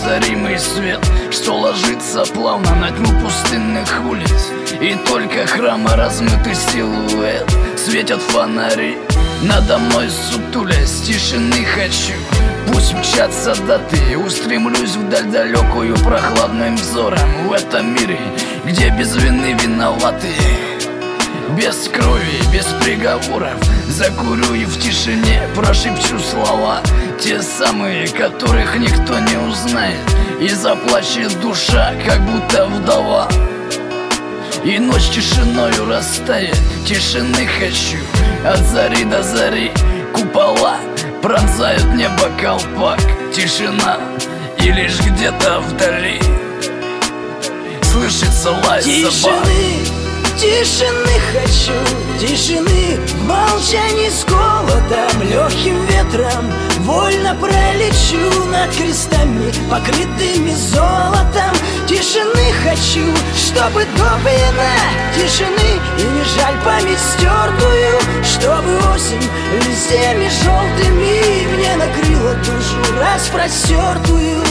неповторимый свет, что ложится плавно на тьму пустынных улиц. И только храма размытый силуэт светят фонари надо мной сутулясь. Тишины хочу, пусть мчатся даты, устремлюсь вдаль далекую прохладным взором. В этом мире, где без вины виноваты, без крови, без приговоров, закурю и в тишине прошепчу слова, те самые, которых никто не узнает, и заплачет душа, как будто вдова. И ночь тишиною растает, тишины хочу, от зари до зари. Купола пронзают небо колпак, тишина, и лишь где-то вдали слышится лай собак. Тишины хочу, тишины в молчании с голодом, легким ветром вольно пролечу над крестами, покрытыми золотом. Тишины хочу, чтобы допьяна тишины, и не жаль память стертую, чтобы осень листьями желтыми мне накрыла душу распростертую.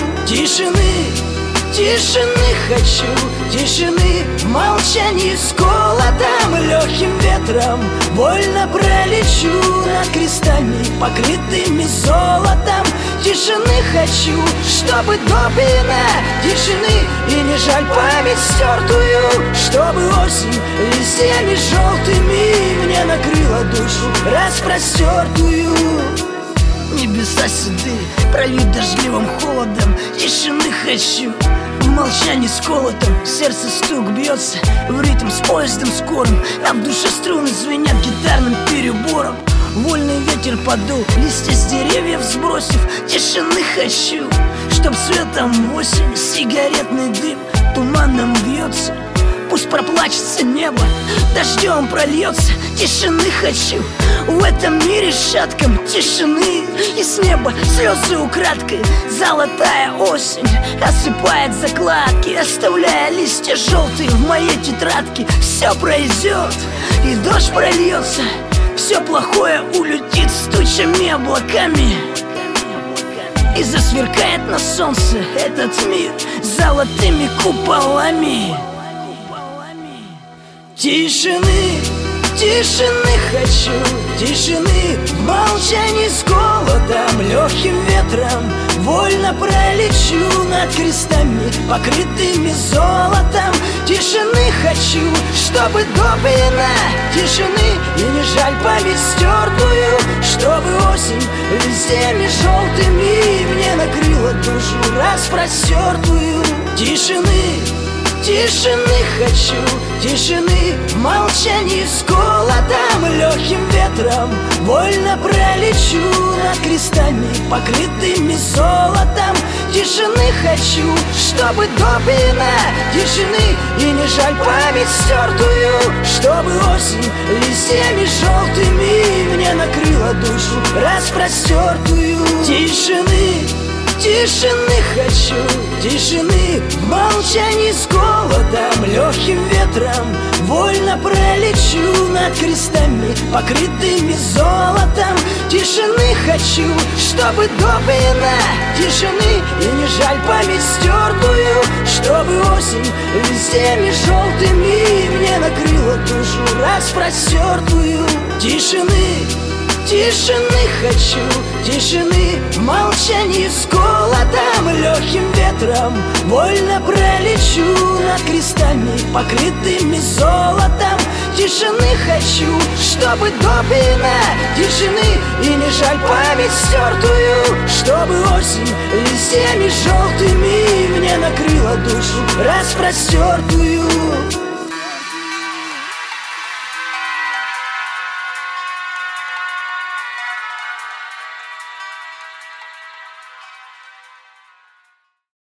Тишины хочу, тишины в молчании с голодом, легким ветром вольно пролечу над крестами, покрытыми золотом. Тишины хочу, чтобы допьяна тишины, и не жаль память стертую, чтобы осень листьями желтыми мне накрыла душу распростертую. Небеса седые, пролит дождливым холодом. Тишины хочу, в молчании с колотом. Сердце стук бьется в ритм с поездом скорым, а в душе струны звенят гитарным перебором. Вольный ветер подул, листья с деревьев сбросив. Тишины хочу, чтоб светом осень сигаретный дым туманом вьется. Пусть проплачется небо, дождем прольется. Тишины хочу, в этом мире шатком тишины. И с неба слезы украдкой, золотая осень осыпает закладки, оставляя листья желтые в моей тетрадке. Все пройдет, и дождь прольется, все плохое улетит с тучами облаками, и засверкает на солнце этот мир золотыми куполами. Тишины хочу, тишины в молчании с голодом, легким ветром вольно пролечу над крестами, покрытыми золотом. Тишины хочу, чтобы допьяна тишины, и не жаль память стертую, чтобы осень листьями желтыми мне накрыла душу распростертую. Тишины хочу, тишины в молчании с голодом, легким ветром вольно пролечу над крестами, покрытыми золотом. Тишины хочу, чтобы допьяна тишины, и не жаль память стертую, чтобы осень листьями желтыми мне накрыла душу распростертую. Тишины хочу, тишины в молчании с голодом, легким ветром вольно пролечу над крестами, покрытыми золотом. Тишины хочу, чтобы допьяна тишины, и не жаль память стертую, чтобы осень листьями желтыми мне накрыла душу распростертую. Тишины хочу, тишины в молчании с голодом, легким ветром вольно пролечу над крестами, покрытыми золотом. Тишины хочу, чтобы допьяна тишины, и не жаль память стертую, чтобы осень листьями желтыми мне накрыла душу распростертую.